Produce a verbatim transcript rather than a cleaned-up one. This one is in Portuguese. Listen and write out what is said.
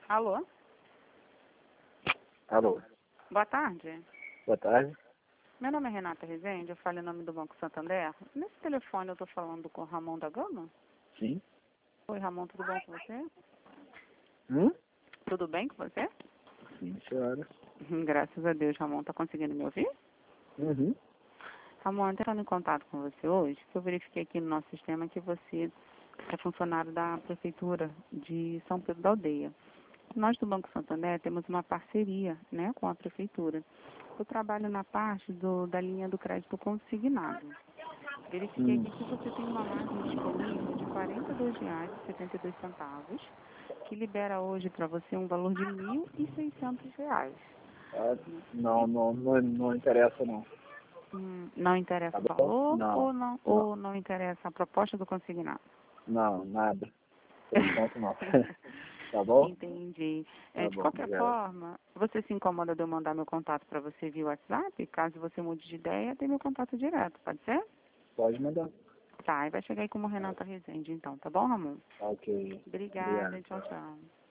Alô? Alô, Boa tarde. boa tarde. Meu nome é Renata Rezende, eu falo em nome do Banco Santander. Nesse telefone eu estou falando com o Ramon da Gama? Sim. Oi, Ramon, tudo bom com você? Hum? Tudo bem com você? Sim, senhora. Hum, Graças a Deus, Ramon. Está conseguindo me ouvir? Uhum. Ramon, entrando em contato com você hoje, que eu verifiquei aqui no nosso sistema que você é funcionário da Prefeitura de São Pedro da Aldeia. Nós do Banco Santander temos uma parceria, né, com a Prefeitura. Eu trabalho na parte do, da linha do crédito consignado. Verifiquei Hum. aqui que você tem uma margem disponível de quarenta e dois reais e setenta e dois centavos, que libera hoje para você um valor de mil e seiscentos reais. Ah, não, não, não, não interessa não. Hum, não interessa Tá o bom? valor Não, ou não, não, ou não interessa a proposta do consignado? não, nada. Por enquanto não. Tá bom? Entendi. É, Tá de bom, qualquer obrigado. forma, você se incomoda de eu mandar meu contato para você via WhatsApp? Caso você mude de ideia, tem meu contato direto, pode ser? Pode mandar. Tá, e vai chegar aí como Renata Rezende, então, tá bom, Ramon? Tá ok. Obrigada, Obrigado. tchau, tchau.